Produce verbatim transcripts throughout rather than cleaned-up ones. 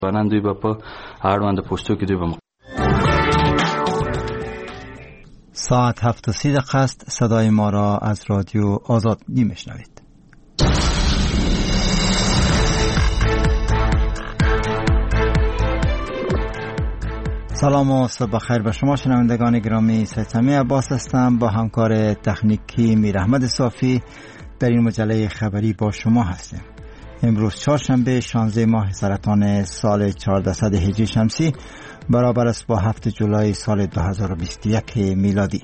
نن دوی به په اړوند پوسټو کې دوی به ساعت هفت و سی دقیقه است. صدای ما را از رادیو آزاد میشنوید. سلام و صبح بخیر به شما شنوندگان گرامی. سیتمی عباس هستم، با همکار تکنیکی میر احمد صافی در این مجله خبری با شما هستیم. امروز چهارشنبه شانزده ماه سرطان سال چهاردهصد هجری شمسی برابر است با هفت جولای سال دو هزار و بیست و یک میلادی.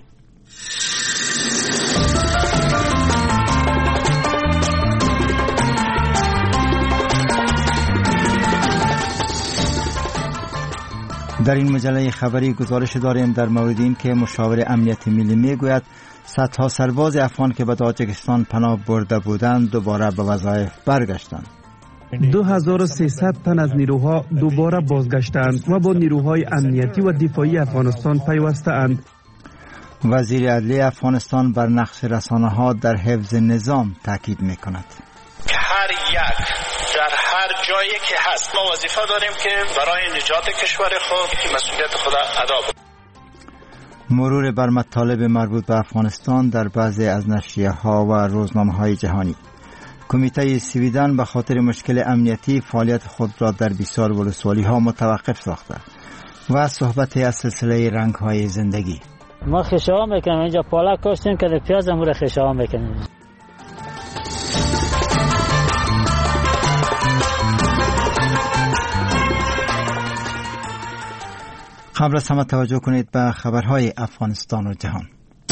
در این مجله خبری گزارش داریم در مورد این که مشاور امنیت ملی میگوید صدها سرباز افغان که به تاجیکستان پناه برده بودند دوباره به وظایف برگشتند. دو هزار و سیصد تن از نیروها دوباره بازگشتند و با نیروهای امنیتی و دفاعی افغانستان پیوسته‌اند. وزیر عدلیه افغانستان بر نقش رسانه‌ها در حفظ نظام تاکید می‌کند. هر یک در هر جایی که هست ما وظیفه داریم که برای نجات کشور خود که مسئولیت خود ادا کنیم. مرور بر مطالب مربوط به افغانستان در بعضی از نشریه‌ها و روزنامه‌های جهانی. کمیته سویدن به خاطر مشکل امنیتی فعالیت خود را در بسیار ولسوالی‌ها متوقف ساخته و صحبت از سلسله رنگ‌های زندگی. ما خشام میکنیم اینجا پالک کاشتیم که پیاز هم رو خشام میکنیم. قبل از همه توجه کنید به خبرهای افغانستان و جهان.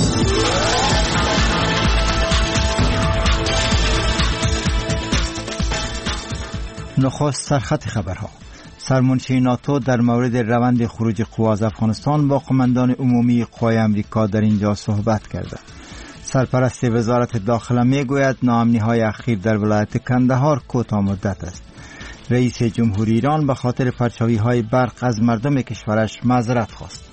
نخست سرخط خبرها. سرمنشی ناتو در مورد روند خروج قوا از افغانستان با قماندان عمومی قوای امریکا در اینجا صحبت کرده. سرپرست وزارت داخله میگوید ناامنی‌های اخیر در ولایت کندهار کوتاه مدت است. رئیس جمهوری ایران به خاطر پرچاوی‌های برق از مردم کشورش معذرت خواست.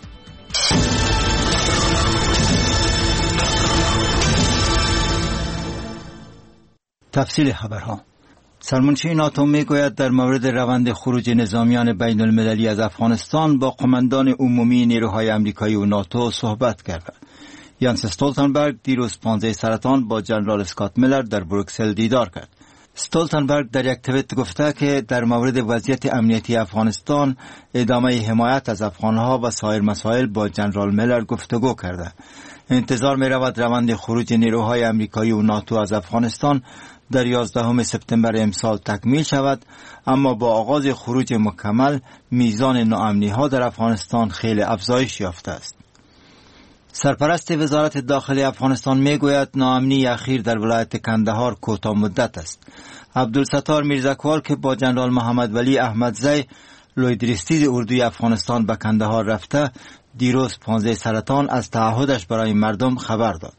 تفصیل خبرها. سرمنشی ناتو میگوید در مورد روند خروج نظامیان بین المللی از افغانستان با قماندان عمومی نیروهای امریکایی و ناتو صحبت کرده. یانس استولتنبرگ دیروز پانزده سرطان با جنرال اسکات میلر در بروکسل دیدار کرد. استولتنبرگ در یک توییت گفته که در مورد وضعیت امنیتی افغانستان، ادامه حمایت از افغانها و سایر مسائل با جنرال میلر گفتگو کرده. انتظار می رود روند خروج نیروهای امریکایی و ناتو از افغانستان در یازدهم سپتامبر امسال تکمیل شود، اما با آغاز خروج مکمل میزان ناامنی ها در افغانستان خیلی افزایش یافته است. سرپرست وزارت داخلی افغانستان میگوید ناامنی اخیر در ولایت کندهار کوتاه مدت است. عبدالستار میرزکوال که با جنرال محمد ولی احمدزی لویدریستید اردوی افغانستان به کندهار رفته، دیروز پانزده سرطان از تعهدش برای مردم خبر داد.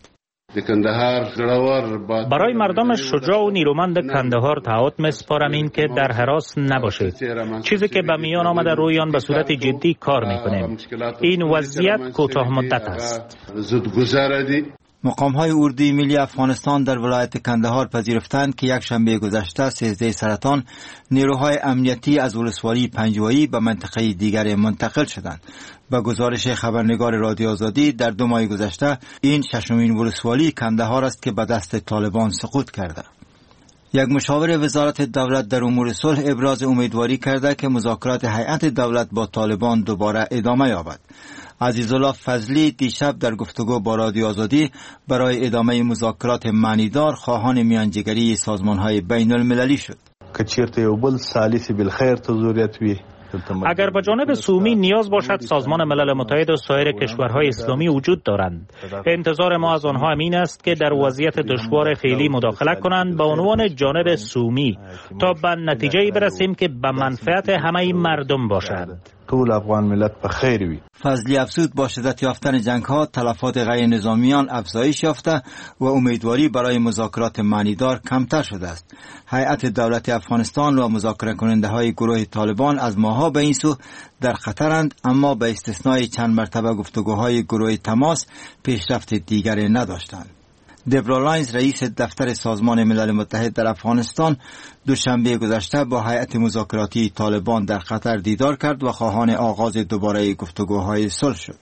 برای مردم شجاع و نیرومند کندهار تعهد می‌سپارم این که در هراس نباشید. چیزی که به میان آمده رویان به صورت جدی کار می‌کنیم. این وضعیت کوتاه مدت است. مقام‌های اردوی ملی افغانستان در ولایت کندهار پذیرفتند که یک شنبه گذشته سیزده سرطان نیروهای امنیتی از ولسوالی پنجوایی به منطقه دیگر منتقل شدند. با گزارش خبرنگار رادیو آزادی در دو ماه گذشته این ششمین ولسوالی کندهار است که به دست طالبان سقوط کرده. یک مشاور وزارت دولت در امور صلح ابراز امیدواری کرده که مذاکرات هیئت دولت با طالبان دوباره ادامه یابد. عزیزالله فضلی دیشب در گفتگو با رادیو آزادی برای ادامه مذاکرات معنیدار خواهان میانجیگری سازمان‌های بین المللی شد. اگر به جانب سومی نیاز باشد، سازمان ملل متحد و سایر کشورهای اسلامی وجود دارند. انتظار ما از آنها امین است که در وضعیت دشوار فعلی مداخله کنند به عنوان جانب سومی تا به نتیجه‌ای برسیم که به منفعت همه مردم باشد. طول افغان ملت بخیر وي. فضلی افزود با شدت یافتن جنگ ها تلفات غیر نظامیان افزایش یافته و امیدواری برای مذاکرات معنیدار کمتر شده است. هیئت دولت افغانستان و مذاکره کننده های گروه طالبان از ماها به این سو در خطرند، اما به استثنای چند مرتبه گفتگوهای گروه تماس پیشرفت دیگری نداشتند. دبرا لاینز رئیس دفتر سازمان ملل متحد در افغانستان دوشنبه گذشته با هیئت مذاکراتی طالبان در قطر دیدار کرد و خواهان آغاز دوباره گفتگوهای صلح شد.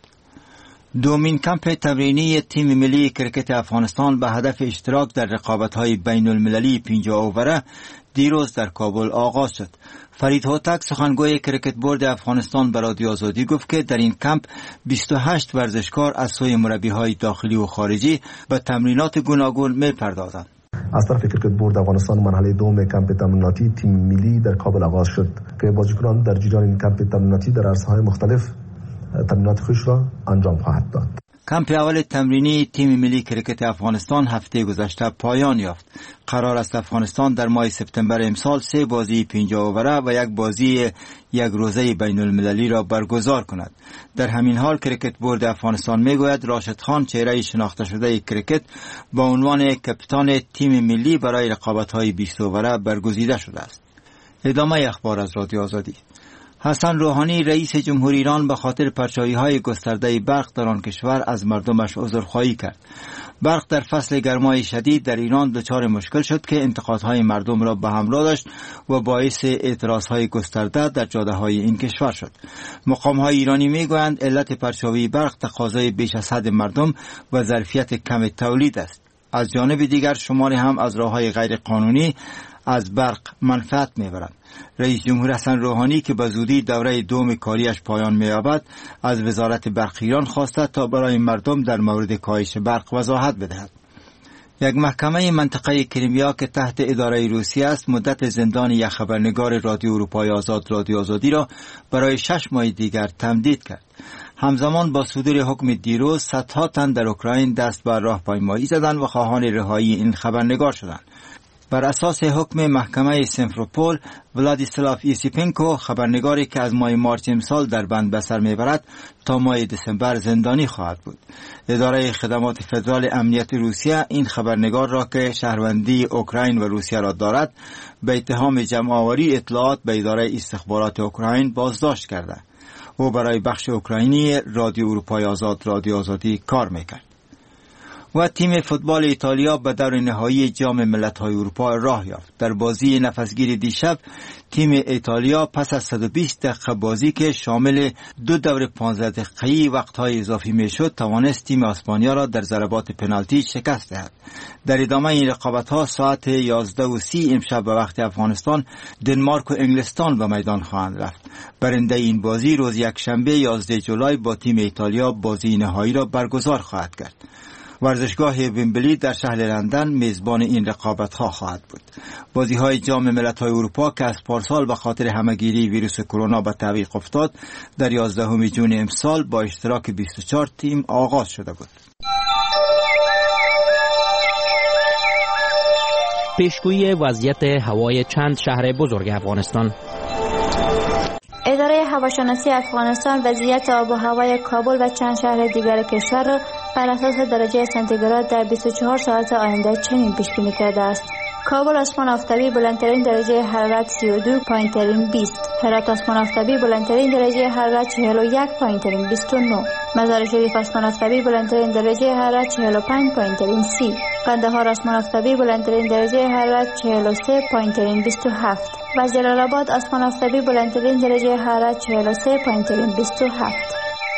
دومین کمپ تمرینی تیم ملی کرکت افغانستان به هدف اشتراک در رقابت‌های بین المللی پنجاه اووره دیروز در کابل آغاز شد. فرید هوتک سخنگوی کرکت بورد افغانستان به رادیو آزادی گفت که در این کمپ بیست و هشت ورزشکار از سوی مربی‌های داخلی و خارجی به تمرینات گوناگون می‌پردازند. از طرف کرکت بورد افغانستان مرحله دوم کمپ تمریناتی تیم ملی در کابل آغاز شد که بازیکنان در جریان این کمپ تمریناتی در عرصه‌های مختلف تمرینات خوش را انجام خواهد داد. کمپ اول تمرینی تیم ملی کرکت افغانستان هفته گذشته پایان یافت. قرار است افغانستان در ماه سپتامبر امسال سه بازی پنجاه اووره و یک بازی یک روزه بین المللی را برگزار کند. در همین حال کرکت بورد افغانستان میگوید راشد خان چهره شناخته شده کرکت با عنوان کاپیتان تیم ملی برای رقابت‌های بیست اووره برگزیده شده است. ادامه اخبار از رادیو آزادی. حسن روحانی رئیس جمهوری ایران به خاطر پرچایی‌های گسترده برق در آن کشور از مردمش عذرخواهی کرد. برق در فصل گرمای شدید در ایران دچار مشکل شد که انتقادهای مردم را به همراه داشت و باعث اعتراضهای گسترده در جاده‌های این کشور شد. مقام‌های ایرانی می‌گویند علت پرچاوی برق تقاضای بیش از حد مردم و ظرفیت کم تولید است. از جانب دیگر شماری هم از راه‌های غیر قانونی از برق منفعت می‌برند. رئیس جمهور حسن روحانی که به زودی دوره دوم کاریش پایان می‌یابد از وزارت برق ایران خواسته تا برای مردم در مورد کاهش برق وضاحت بدهد. یک محکمه منطقه کریمیا که تحت اداره روسیه است مدت زندان یک خبرنگار رادیو اروپای آزاد رادیو آزادی را برای شش ماه دیگر تمدید کرد. همزمان با صدور حکم دیروز صدها تن در اوکراین دست به راهپیمایی زدند و خواهان رهایی این خبرنگار شدند. بر اساس حکم محکمه سیمفروپول، ولادیسلاف ایسیپنکو خبرنگاری که از ماه مارچ امسال در بند به سر میبرد تا ماه دسامبر زندانی خواهد بود. اداره خدمات فدرال امنیت روسیه این خبرنگار را که شهروندی اوکراین و روسیه را دارد به اتهام جمع‌آوری اطلاعات به اداره استخبارات اوکراین بازداشت کرده. او برای بخش اوکراینی رادیو اروپای آزاد رادیو آزادی کار میکرد. و تیم فوتبال ایتالیا به دور نهایی جام ملت‌های اروپا راه یافت. در بازی نفسگیر دیشب تیم ایتالیا پس از صد و بیست دقیقه بازی که شامل دو دور پانزده دقیقه‌ای وقت‌های اضافی میشد توانست تیم اسپانیا را در ضربات پنالتی شکست دهد. در ادامه این رقابت‌ها ساعت یازده و سی امشب به وقت افغانستان دنمارک و انگلستان به میدان خواهند رفت. برنده این بازی روز یکشنبه یازده ژولای با تیم ایتالیا بازی نهایی را برگزار خواهد کرد. ورزشگاه ویمبلی در شهر لندن میزبان این رقابت‌ها خواهد بود. بازی‌های جام ملت‌های اروپا که از پارسال به خاطر همه‌گیری ویروس کرونا به تعویق افتاد در یازدهم ژوئن امسال با اشتراک بیست و چهار تیم آغاز شده بود. پیشگویی وضعیت هوای چند شهر بزرگ افغانستان. اداره هواشناسی افغانستان وضعیت آب و هوای کابل و چند شهر دیگر کشور را بر اساس درجه سانتیگراد در بیست و چهار ساعت آینده چنین پیش بینی کرده است: کابل آسمان آفتابی بلندترین درجه حرارت سی و دو پایین‌ترین بیست، هرات آسمان آفتابی بلندترین درجه حرارت چهل و یک پایین‌ترین بیست و نه، مزار شریف آسمان آفتابی بلندترین درجه حرارت چهل و پنج پایین‌ترین سی، قندهار آسمان آفتابی بلندترین درجه حرارت چهل و سه پایین‌ترین بیست و هفت و جلال آباد آسمان آفتابی بلندترین درجه حرارت چهل و سه پایین‌ترین بیست و هفت.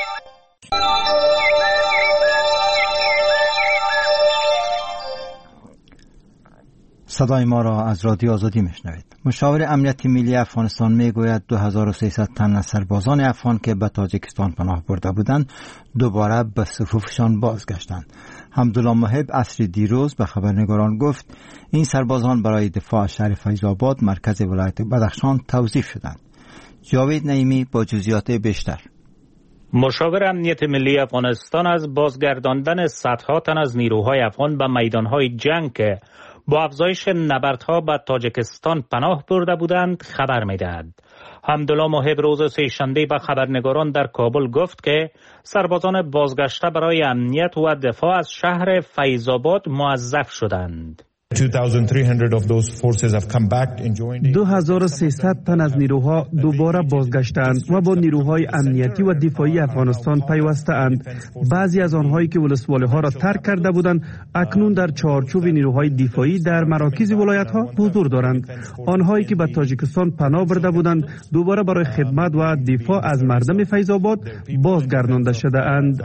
صدای ما را از رادیو آزادی میشنوید. مشاور امنیت ملی افغانستان میگوید دو هزار و سیصد تن از سربازان افغان که به تاجیکستان پناه برده بودند دوباره به صفوفشان بازگشتند. حمدالله محب عصری دیروز به خبرنگاران گفت این سربازان برای دفاع از شهر فیض آباد مرکز ولایت بدخشان توظیف شدند. جاوید نعیمی با جزئیات بیشتر. مشاور امنیت ملی افغانستان از بازگرداندن صدها تن از نیروهای افغان به میدانهای جنگ که با افزایش نبردها به تاجیکستان پناه برده بودند خبر می‌دهد. حمدالله محب روز سه‌شنبه به خبرنگاران در کابل گفت که سربازان بازگشته برای امنیت و دفاع از شهر فیض آباد موظف شدند. دو هزار و سیصد تن از نیروها دوباره بازگشتند و با نیروهای امنیتی و دفاعی افغانستان پیوسته‌اند. بعضی از آنهایی که ولسوالی‌ها را ترک کرده بودند اکنون در چارچوب نیروهای دفاعی در مراکز ولایت‌ها حضور دارند. آنهایی که به تاجیکستان پناه برده بودند دوباره برای خدمت و دفاع از مردم فیض آباد بازگردانده شده اند.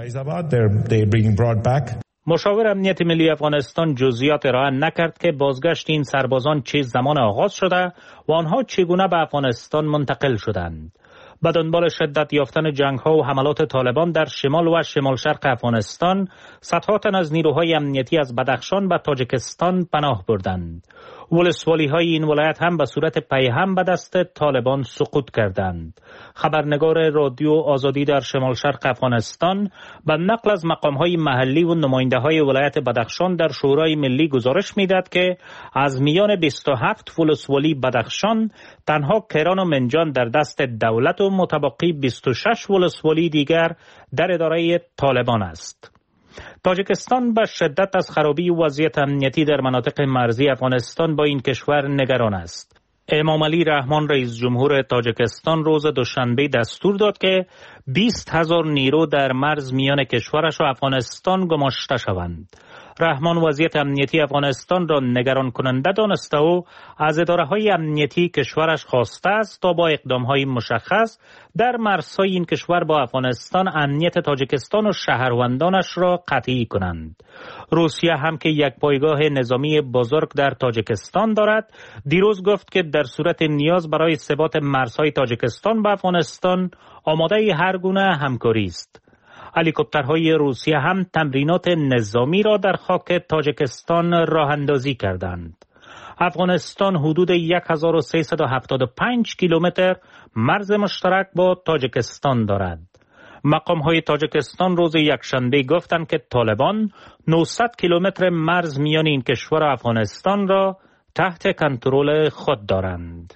مشاور امنیت ملی افغانستان جزئیات ارائه نکرد که بازگشت این سربازان چه زمان آغاز شده و آنها چگونه به افغانستان منتقل شدند. به دنبال شدت یافتن جنگ‌ها و حملات طالبان در شمال و شمال شرق افغانستان، صدها تن از نیروهای امنیتی از بدخشان به تاجیکستان پناه بردند. ولسوالی‌های این ولایت هم به صورت پیهم به دست طالبان سقوط کردند. خبرنگار رادیو آزادی در شمال شرق افغانستان به نقل از مقام‌های محلی و نماینده‌های ولایت بدخشان در شورای ملی گزارش می‌دهد که از میان بیست و هفت ولسوالی بدخشان تنها کران و منجان در دست دولت و متبقی بیست و شش ولسوالی دیگر در اداره طالبان است. تاجیکستان به شدت از خرابی وضعیت امنیتی در مناطق مرزی افغانستان با این کشور نگران است. امام علی رحمان رئیس جمهور تاجیکستان روز دوشنبه دستور داد که بیست هزار نیرو در مرز میان کشورش و افغانستان گماشته شوند. رحمان وضعیت امنیتی افغانستان را نگران کننده دانسته و از اداره‌های امنیتی کشورش خواسته است تا با اقدام‌های مشخص در مرزهای این کشور با افغانستان امنیت تاجیکستان و شهروندانش را قطعی کنند. روسیه هم که یک پایگاه نظامی بزرگ در تاجیکستان دارد، دیروز گفت که در صورت نیاز برای ثبات مرزهای تاجیکستان با افغانستان آماده هر گونه همکاری است. هلیکوپترهای روسیه هم تمرینات نظامی را در خاک تاجیکستان راه اندازی کردند. افغانستان حدود هزار و سیصد و هفتاد و پنج کیلومتر مرز مشترک با تاجیکستان دارد. مقام‌های تاجیکستان روز یکشنبه گفتند که طالبان نهصد کیلومتر مرز میان این کشور و افغانستان را تحت کنترل خود دارند.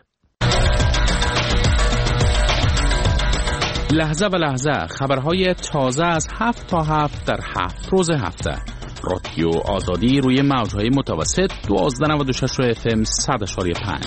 لحظه به لحظه خبرهای تازه از هفت تا هفت در هفت روز هفته. رادیو آزادی روی موجهای متوسط دوازده و نود و شش اف ام صد و پنج.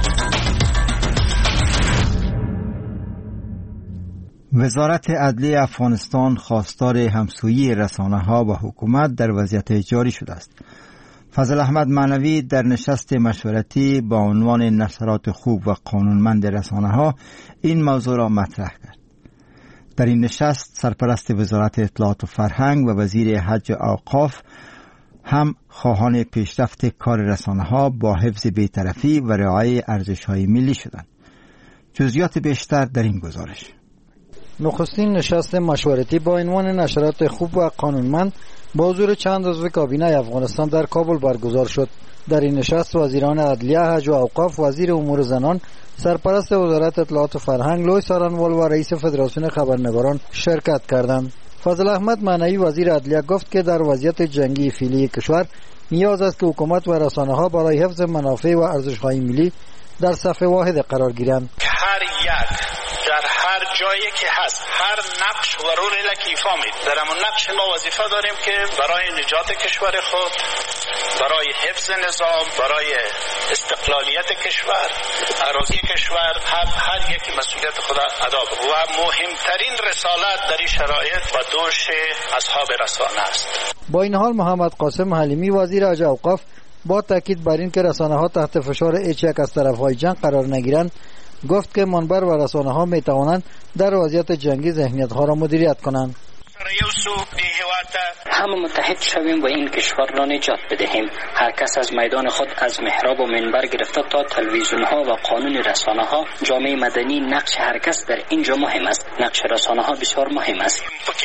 وزارت عدلیه افغانستان خواستار همسویی رسانه‌ها و حکومت در وضعیت جاری شده است. فضل احمد معنوی در نشست مشورتی با عنوان نشرات خوب و قانونمند رسانه‌ها این موضوع را مطرح کرد. در این نشست سرپرست وزارت اطلاعات و فرهنگ و وزیر حج و اوقاف هم خواهان پیشرفت کار رسانه‌ها با حفظ بی‌طرفی و رعایت ارزش‌های ملی شدند. جزئیات بیشتر در این گزارش. نخستین نشست مشورتی با عنوان نشرات خوب و قانونمند با حضور چند عضو کابینه افغانستان در کابل برگزار شد. در این نشست وزیران عدلیه، حج و اوقاف، وزیر امور زنان، سرپرست وزارت اطلاعات و فرهنگ لوی سارنوال و رئیس فدراسیون خبرنگاران شرکت کردند. فضل احمد معنوی وزیر عدلیه گفت که در وضعیت جنگی فعلی کشور نیاز است که حکومت و رسانه‌ها برای حفظ منافع و ارزش‌های ملی در صف واحد قرار گیرند. هر یک در هر جایی که هست هر نقش و رولی که ایفا می در همون نقش ما وظیفه داریم که برای نجات کشور خود، برای حفظ نظام، برای استقلالیت کشور، اراضی کشور، هر هر یک مسئولیت خود ادا کنیم و مهمترین رسالت در این شرایط و دوش اصحاب رسانه است. با این حال محمد قاسم حلیمی وزیر حج و اوقاف با تاکید بر این که رسانه‌ها تحت فشار هیچ یک از طرف‌های جنگ قرار نگیرند گفت که منبر و رسانه‌ها می‌توانند در وضعیت جنگی ذهنیت‌ها را مدیریت کنند. همه متحد شویم و این کشور را نجات بدهیم. هر کس از میدان خود از محراب و منبر گرفته تا تلویزیون‌ها و قانون رسانه‌ها، جامعه مدنی، نقش هر کس در اینجا مهم است. نقش رسانه‌ها بسیار مهم است.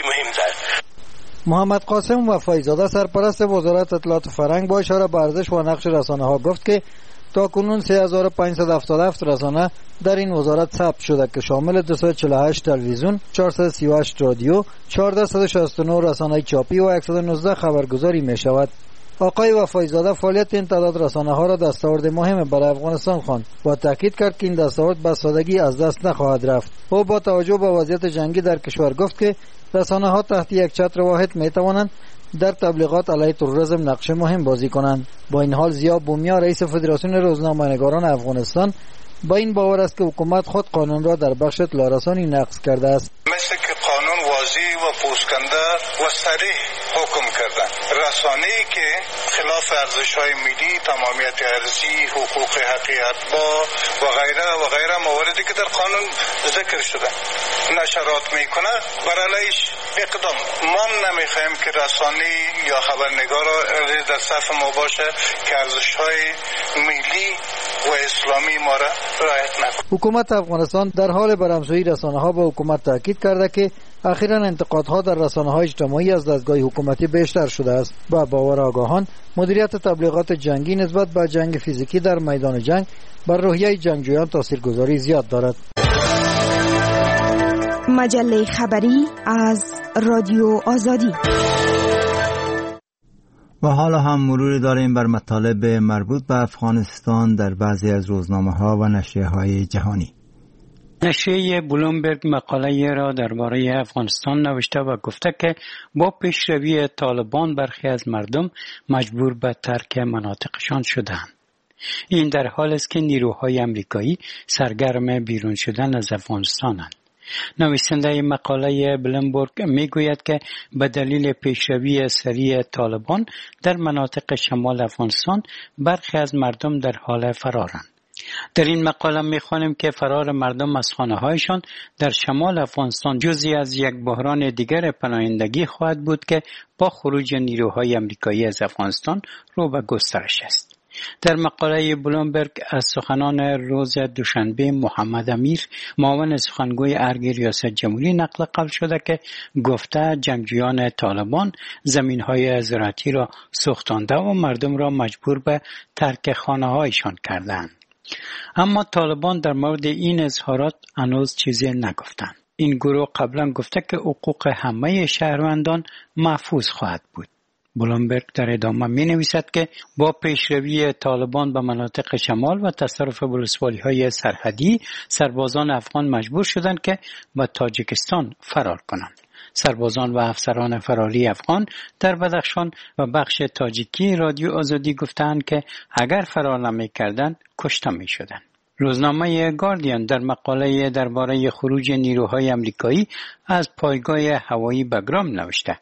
محمد قاسم وفایزاده سرپرست وزارت اطلاعات و فرهنگ با اشاره به ارزش و نقش رسانه‌ها گفت که تاکنون سه هزار و پانصد و هفتاد و هفت رسانه در این وزارت ثبت شده که شامل دویست و چهل و هشت تلویزیون، چهارصد و سی و هشت رادیو، چهارصد و شصت و نه رسانه چاپی و صد و نوزده خبرگزاری می شود. آقای وفایزاده فعالیت این تعداد رسانه ها را دستاورد مهم برای افغانستان خواند و تاکید کرد که این دستاورد به سادگی از دست نخواهد رفت. او با توجه به وضعیت جنگی در کشور گفت که رسانه ها تحت یک چتر واحد می توانند در تبلیغات علیه تروریسم نقش مهم بازی کنند. با این حال ضیا بومیا رئیس فدراسیون روزنامه‌نگاران افغانستان با این باور است که حکومت خود قانون را در بخش اطلاع‌رسانی نقض کرده است. مثل که قانون واضح و پوسکنده و صریح حکم کردن، رسانه‌ای که خلاف ارزش‌های ملی، تمامیت ارضی، حقوق حقیقت با و غیره و غیره مواردی که در قانون ذکر شده نشرات میکنه بر علیهش اقدام. ما نمیخوایم که رسانه یا خبرنگار در صف ما باشه که ارزش‌های ملی و اسلامی ما را رعایت نکنه. حکومت افغانستان در حال برهم‌زایی رسانه‌ها به حکومت تاکید کرده که اخیراً انتقادها در رسانه‌های اجتماعی از دستگاه حکومتی بیشتر شده است. با باور آگاهان مدیریت تبلیغات جنگی نسبت به جنگ فیزیکی در میدان جنگ بر روحیه جنگجویان تاثیرگذاری زیاد دارد. مجله خبری از رادیو آزادی. و حالا هم مروری داریم بر مطالب مربوط به افغانستان در بعضی از روزنامه‌ها و نشریه‌های جهانی. نشریه بلومبرگ مقاله را درباره افغانستان نوشته و گفته که با پیشروی طالبان برخی از مردم مجبور به ترک مناطقشان شدند. این در حالی است که نیروهای آمریکایی سرگرم بیرون شدن از افغانستانند. نویسنده مقاله بلومبرگ میگوید که به دلیل پیشروی سریع طالبان در مناطق شمال افغانستان برخی از مردم در حال فرارند. در این مقاله می‌خوانیم که فرار مردم از خانه‌هایشان در شمال افغانستان جزئی از یک بحران دیگر پناهندگی خواهد بود که با خروج نیروهای آمریکایی از افغانستان رو به گسترش است. در مقاله بلومبرگ از سخنان روز دوشنبه محمد امیر معاون سخنگوی ارگ ریاست جمهوری نقل قول شده که گفته جنگجویان طالبان زمین‌های زراعتی را سوختانده و مردم را مجبور به ترک خانه‌هایشان کردند. اما طالبان در مورد این اظهارات هنوز چیزی نگفتند. این گروه قبلا گفته که حقوق همه شهروندان محفوظ خواهد بود. بلومبرگ در ادامه می نویسد که با پیشروی طالبان به مناطق شمال و تصرف ولسوالی‌های سرحدی سربازان افغان مجبور شدند که به تاجیکستان فرار کنند. سربازان و افسران فراری افغان در بدخشان و بخش تاجیکی رادیو آزادی گفتند که اگر فرار نمی‌کردند کشته می‌شدند. روزنامه گاردین در مقاله درباره خروج نیروهای آمریکایی از پایگاه هوایی بگرام نوشته.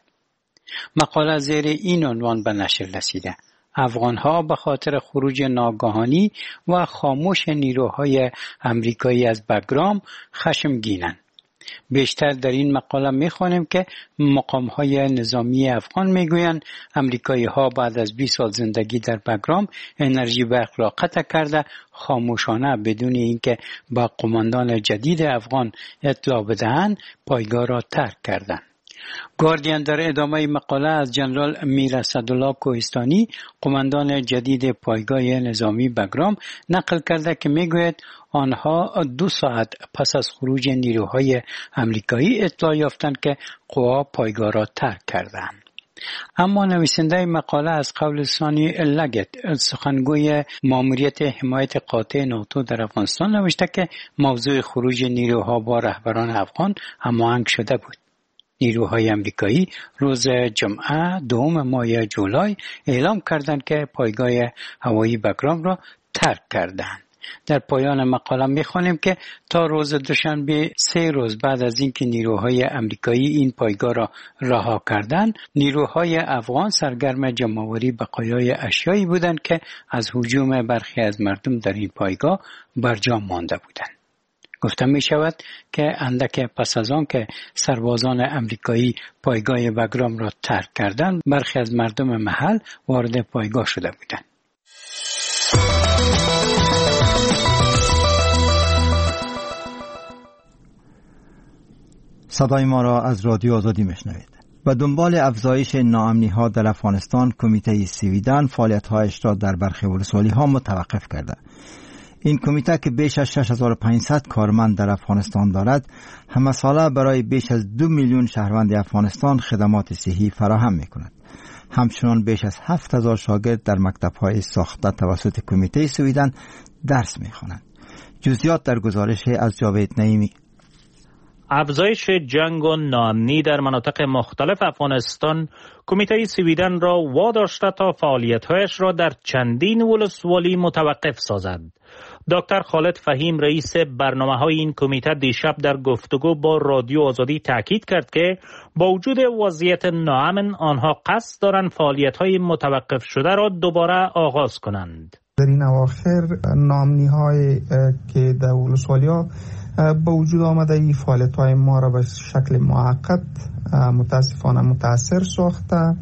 مقاله زیر این عنوان به نشر رسیده: افغان‌ها به خاطر خروج ناگهانی و خاموش نیروهای آمریکایی از بگرام خشمگینند. بیشتر در این مقاله می‌خوانیم که مقام‌های نظامی افغان می‌گویند آمریکایی‌ها بعد از بیست سال زندگی در بگرام انرژی برق را قطع کرده خاموشانه بدون اینکه با قماندان جدید افغان اطلاع بدهند پایگاه را ترک کردند. گاردین در ادامه مقاله از جنرال میر اسدالله کوهستانی قماندان جدید پایگاه نظامی بگرام نقل کرده که میگوید آنها دو ساعت پس از خروج نیروهای آمریکایی اطلاع یافتند که قوا پایگاه را ترک کردند. اما نویسنده مقاله از قول ثانی لگت سخنگوی ماموریت حمایت قاطع ناتو در افغانستان نوشته که موضوع خروج نیروها با رهبران افغان هماهنگ شده بود. نیروهای آمریکایی روز جمعه دوم ماه جولای اعلام کردند که پایگاه هوایی بگرام را ترک کردند. در پایان مقاله می‌خوانیم که تا روز دوشنبه سه روز بعد از اینکه نیروهای آمریکایی این پایگاه را رها کردند، نیروهای افغان سرگرم جمع‌آوری بقایای اشیایی بودند که از هجوم برخی از مردم در این پایگاه برجا مانده بودند. گفته می شود که اندک پس از آن که سربازان آمریکایی پایگاه بگرام را ترک کردند، برخی از مردم محل وارد پایگاه شده بودند. صدای ما را از رادیو آزادی میشنوید. و دنبال افزایش ناامنی‌ها در افغانستان، کمیته سویدن فعالیت‌هایش را در برخی ولسوالی‌ها متوقف کرده. این کمیته که بیش از شش هزار و پانصد کارمند در افغانستان دارد، همه ساله برای بیش از دو میلیون شهروند افغانستان خدمات صحی فراهم می‌کند. همچنان بیش از هفت هزار شاگرد در مکتب‌های ساخته توسط کمیته سویدن درس می‌خوانند. جزئیات در گزارش از جاوید نعیمی. افزایش جنگ و ناامنی در مناطق مختلف افغانستان کمیته سویدن را واداشته تا فعالیت‌هایش را در چندین ولسوالی متوقف سازد. دکتر خالد فهیم رئیس برنامه‌های این کمیته دیشب در گفتگو با رادیو آزادی تاکید کرد که با وجود وضعیت ناامن آنها قصد دارند فعالیت‌های متوقف شده را دوباره آغاز کنند. در این اواخر ناامنی‌های که در ولسوالی‌ها با وجود آمده این فعالیت‌های ما را به شکل موقت متاسفانه متاثر ساخته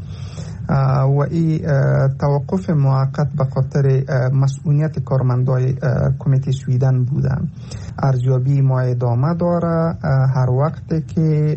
و این توقف موقت به خاطر مسئولیت کارمندای کمیته سویدن بودن. ارزیابی ما ادامه داره هر وقت که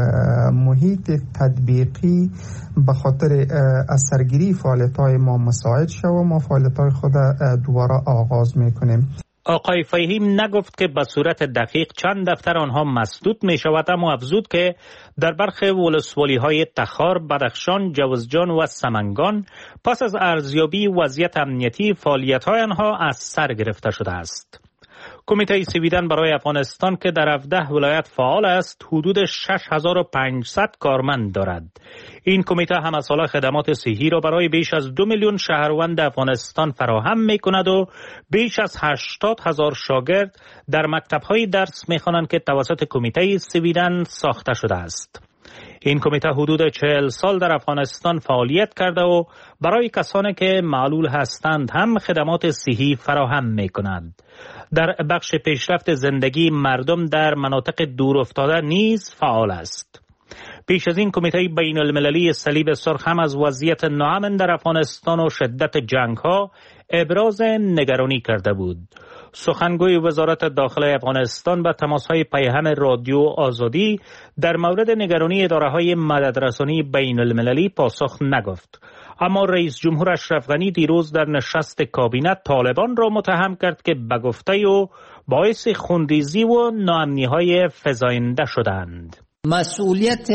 محیط تطبیقی به خاطر از سرگیری فعالیت‌های ما مساعد شود ما فعالیت‌های خود دوباره آغاز می‌کنیم. آقای فهیم نگفت که به صورت دقیق چند دفتر آنها مسدود می شود، اما افزود که در برخی ولسوالی های تخار، بدخشان، جوزجان و سمنگان پس از ارزیابی وضعیت امنیتی فعالیت های آنها از سر گرفته شده است. کمیته سویدن برای افغانستان که در هفده ولایت فعال است حدود شش هزار و پانصد کارمند دارد. این کمیته همساله خدمات صحی را برای بیش از دو میلیون شهروند افغانستان فراهم می کند و بیش از هشتاد هزار شاگرد در مکتب‌های درس می خوانند که توسط کمیته سویدن ساخته شده است. این کمیته حدود چهل سال در افغانستان فعالیت کرده و برای کسانی که معلول هستند هم خدمات صحی فراهم می کند. در بخش پیشرفت زندگی مردم در مناطق دور افتاده نیز فعال است. پیش از این کمیته بین المللی صلیب سرخ هم از وضعیت ناامن در افغانستان و شدت جنگ ها ابراز نگرانی کرده بود. سخنگوی وزارت داخله افغانستان به تماس‌های پیهم رادیو آزادی در مورد نگرانی اداره‌های مددرسانی بین المللی پاسخ نگفت. اما رئیس جمهور اشرف غنی دیروز در نشست کابینه طالبان را متهم کرد که به گفته او باعث خونریزی و ناامنی‌های فزاینده شدند. مسئولیت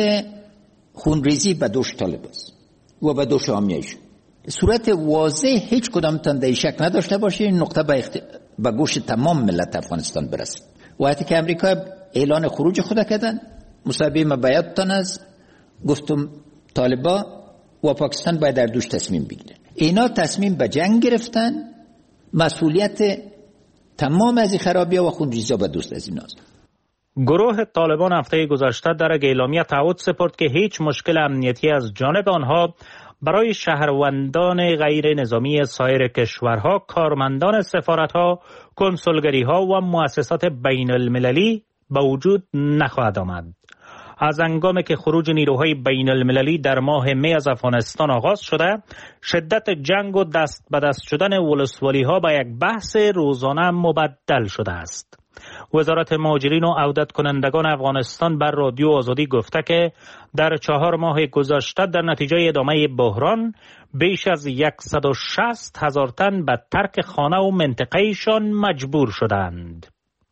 خونریزی به دوش طالب است و به دوش حامیایشون. صورت واضح هیچ کدام تنده شک نداشته باشه این نقطه به, اخت... به گوش تمام ملت افغانستان برسد. وقتی که امریکا اعلان خروج خود کردن مصاحبه ما بیاتتان است گفتم طالبا و پاکستان باید در دوش تصمیم بگیرن. اینا تصمیم به جنگ گرفتن، مسئولیت تمام از این خرابی‌ها و خونریزی‌ها به دوست از این است. گروه طالبان هفته گذشته در یک اعلامیه تعهد سپرد که هیچ مشکل امنیتی از جانب آنها برای شهروندان غیر نظامی سایر کشورها، کارمندان سفارتها، کنسولگری‌ها و مؤسسات بین المللی به وجود نخواهد آمد. از هنگامی که خروج نیروهای بین المللی در ماه می از افغانستان آغاز شده، شدت جنگ و دست به دست شدن ولسوالی ها به یک بحث روزانه مبدل شده است. وزارت مهاجرین و عودت کنندگان افغانستان بر رادیو آزادی گفته که در چهار ماه گذشته در نتیجه ادامه بحران بیش از صد و شصت هزار تن به ترک خانه و منطقه‌شان مجبور شدند.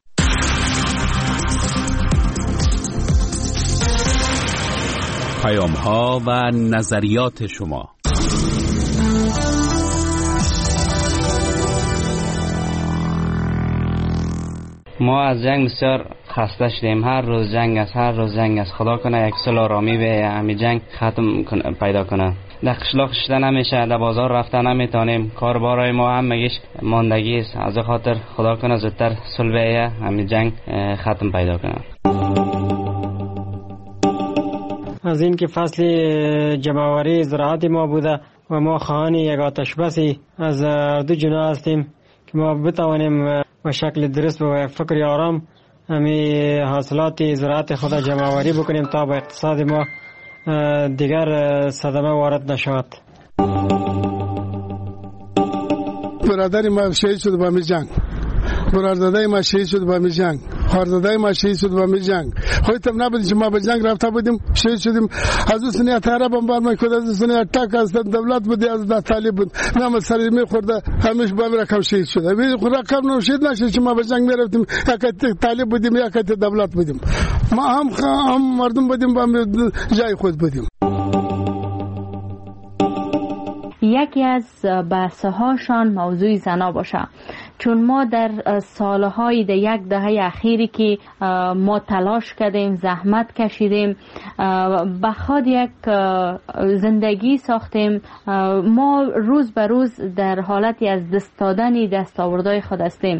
پیام ها و نظریات شما. ما از جنگ بسیار خسته شدیم. هر روز جنگ است، هر روز جنگ است. خدا کنه یک صلح آرامی به همین جنگ ختم کنه، پیدا کنه. در قشلاق شده نمیشه، در بازار رفته نمیتونیم، کاربارای ما هم مگیش ماندگی است. از خاطر خدا کنه زودتر صلح به همین جنگ ختم پیدا کنه. از این که فصل جمع‌آوری زراعت ما بوده و ما خواهان یک آتش بسی از دو جناح هستیم که ما بتوانیم به شکل درست و فکر آرام همین حاصلات زراعت خود جمع‌آوری بکنیم تا به اقتصاد ما دیگر صدمه وارد نشود. برادر ما شهید شد با می جنگ، برادرای ما شهید شد با می جنگ، خواهرزادای ما شهید شد با می جنگ. خودتم نبودی که ما به جنگ رفته بودیم، شهید شدیم. از اون سنی اتاره بمبار میکرد، از اون سنی اتاک از دولت بودی، از طالب بود، نام سری میخورد، همیشه با رقم شهید شده. وی رقم نو شهید نشد که ما به جنگ میرفتیم، یک طالب بودیم یک دولت بودیم. ما هم هم مردم بودیم، با جای خود بودیم. یکی از بحثه هاشان موضوع زنا باشه، چون ما در سالهای در یک دهه اخیری که ما تلاش کردیم، زحمت کشیدیم، بخواد یک زندگی ساختیم، ما روز به روز در حالتی از دست دادن دستاوردهای خود هستیم.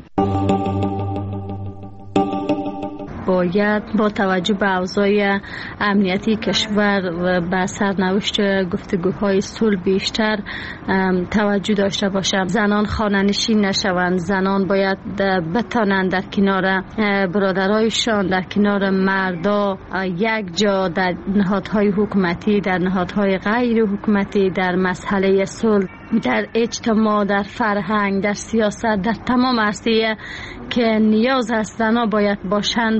باید با توجه به اوضاع امنیتی کشور و به سرنوشت گفتگوهای صلح بیشتر توجه داشته باشند. زنان خانه‌نشین نشوند، زنان باید بتانند در کنار برادرایشان، در کنار مردا یک جا در نهادهای حکومتی، در نهادهای غیر حکومتی، در مسئله صلح، در اجتماع، در فرهنگ، در سیاست، در تمام عرصه که نیاز است زنها باید باشند.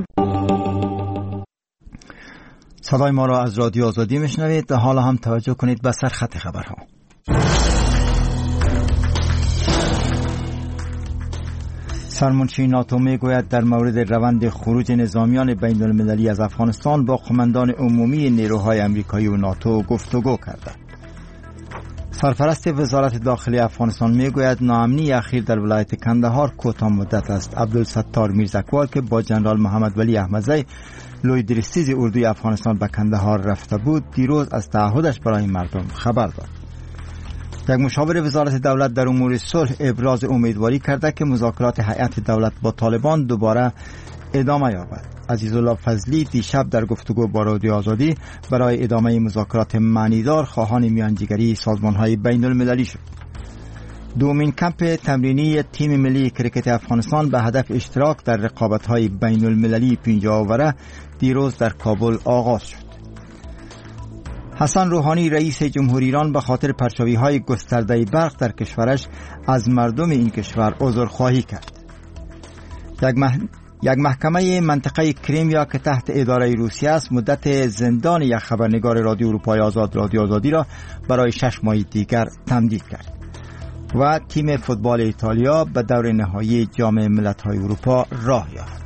صدای ما را از رادیو آزادی میشنوید. حالا هم توجه کنید به سرخط خبرها. سرمنشی ناتو میگوید در مورد روند خروج نظامیان بین المللی از افغانستان با قماندان عمومی نیروهای امریکایی و ناتو گفتگو کرده. سرپرست وزارت داخلی افغانستان میگوید ناامنی اخیر در ولایت کندهار کوتاه مدت است. عبدالستار میرزکوال که با جنرال محمد ولی احمدزی لوی درستیز اردوی افغانستان به کندهار رفته بود، دیروز از تعهدش برای مردم خبر داد. یک مشاور وزارت دولت در امور صلح ابراز امیدواری کرده که مذاکرات هیئت دولت با طالبان دوباره ادامه یابد. عزیزالله فضلی دیشب در گفتگو با رادیو آزادی برای ادامه مذاکرات معنیدار خواهان میانجیگری سازمان‌های بین المللی شد. دومین کمپ تمرینی تیم ملی کرکت افغانستان به هدف اشتراک در رقابت‌های بین المللی پنجاه اوره دیروز در کابل آغاز شد. حسن روحانی رئیس جمهوری ایران به خاطر پرچاوی‌های گسترده برق در کشورش از مردم این کشور عذرخواهی کرد. یک مح... یک محکمه منطقه کریمیا که تحت اداره روسیه است مدت زندان یک خبرنگار رادیو اروپای آزاد رادیو آزادی را برای شش ماه دیگر تمدید کرد. و تیم فوتبال ایتالیا به دور نهایی جام ملت‌های اروپا راه یافت.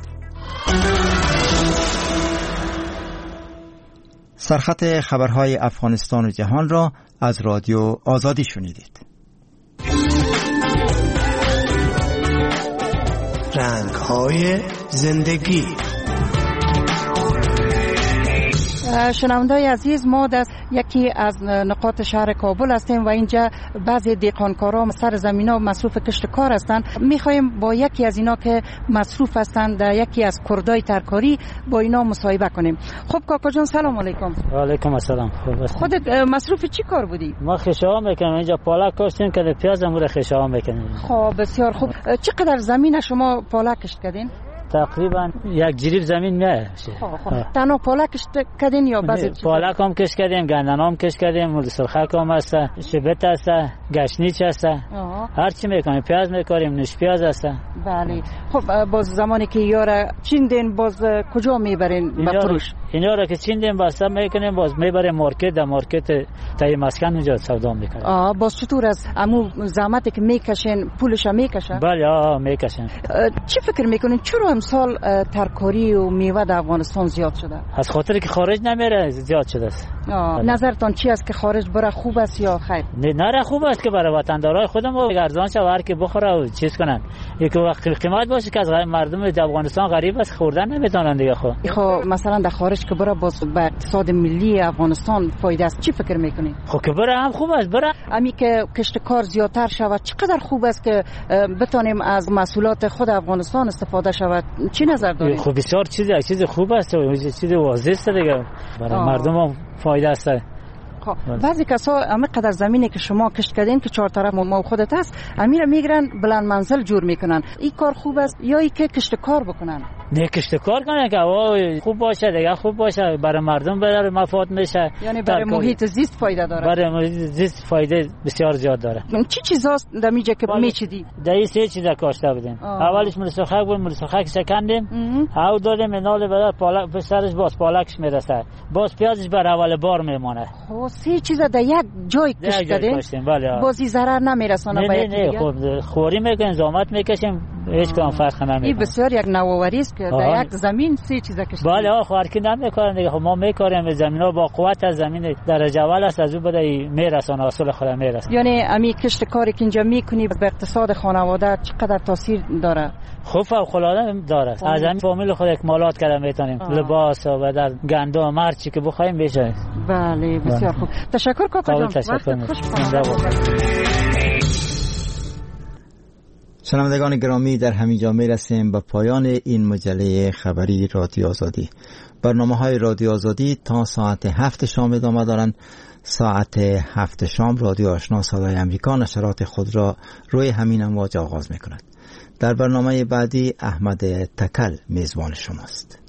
سرخط خبرهای افغانستان و جهان را از رادیو آزادی شنیدید. رنگ‌های زندگی. شنونده‌های عزیز، ما در یکی از نقاط شهر کابل هستیم و اینجا بعضی دهقانکارا سر زمینا مصروف کشت کار هستند. می‌خوایم با یکی از اینا که مصروف هستند در یکی از کردای ترکاری با اینا مصاحبه کنیم. خب کاکا جان سلام علیکم. و علیکم السلام. خوب هستید؟ خودت مصروف چی کار بودی؟ ما خشاها میکنیم اینجا، پالک کاشتیم که پیاز امور خشاها میکنیم. خب بسیار خوب. چقدر زمین شما پالک کشت کردین؟ تقریبا یک جریب زمین میشه. تنها پالک کشت کردین یا بعضی پالک هم کشت کردیم، گندم هم کشت کردیم، مول سرخک هم هست، شبت هست، گشنیچ هست، هر چی میکنیم، پیاز میکاریم، نوش پیاز هست. بله. خب باز زمانی که یارا چیندین باز کجا میبرین به فروش؟ اینا را که چیندیم باز میکنیم، باز میبریم مارکت، در مارکت تای مسکن اونجا سودا میکنیم. آ باز چطور از عمو زحمتی که میکشین پولش میکشه؟ بله آ میکشن. چی فکر میکنین چرا امسال ترکاری و میوه در افغانستان زیاد شده؟ از خاطر که خارج نمیره زیاد شده است. نظرتان چی است که خارج بره خوب است یا خیر؟ نه نه خوب است که برای وطندارای خودمون ارزان شه، هر کی بخوره و چیز کنن. یک وقت قیمت باشه که از مردم افغانستان غریب است خوردن نمیتونن دیگه. خب خب مثلا در خارج که بره باز به اقتصاد ملی افغانستان فایده است، چی فکر میکنی؟ خب که بره هم خوب است، بره امی که کشتکار زیادتر شود چقدر خوب است که بتونیم از محصولات خود افغانستان استفاده شود. چی نظر دارید؟ خب بسیار چیز چیز خوب است و چیز واضح است دیگه، برای مردم هم فایده است. خب بعضی کسا همه قدر زمینی که شما کشت کردین که چهار طرف ما خودت هست امیر میگیرن بلند منزل جور میکنن، این کار خوب است یا ای که کشت کار بکنن؟ نه کشت کار کنن که هوا خوب باشه دیگه، خوب باشه برای مردم بداره مفاد میشه، یعنی برای محیط زیست فایده داره. برای محیط زیست فایده بسیار زیاد داره. چی چیزاست در میجه که میچیدی؟ در این سه چیزا کاشته بودیم. اولش ملسخک بود، ملسخک شکندیم، او دادیم منال بعد پالک به سرش باز پالکش میرسه، باز پیازش بر اول بار میمونه. خب سه چیزا در یک جای کشت کردیم. بازی ضرر نمیرسونه. نه نه نه خب خوری میکنیم، زحمت میکشیم، هیچ کدام فرق نمیکنه. این بسیار یک نوآوری است که در یک زمین سه چیزا کشته. بله آ خارکی نمیکنن دیگه. خب ما میکاریم زمینا با قوت از زمین درجه اول است، از اون بده میرسونه اصل خود میرسونه. یعنی امی کشت کاری که اینجا میکنی به اقتصاد خانواده چقدر تاثیر داره؟ خب فوق العاده داره. از همین فامیل خود اکمالات کردن میتونیم، لباس و بدل گندم هر چی که بخوایم بشه. بله بسیار خوب. تشکر کاکا جان. تشکر. شنوندگان گرامی، در همین جا میرسیم به پایان این مجله خبری رادیو آزادی. برنامه های رادیو آزادی تا ساعت هفت شام ادامه دارند. ساعت هفت شام رادیو آشنا صدای امریکا نشرات خود را روی همین امواج آغاز میکند. در برنامه بعدی احمد تکل میزبان شماست.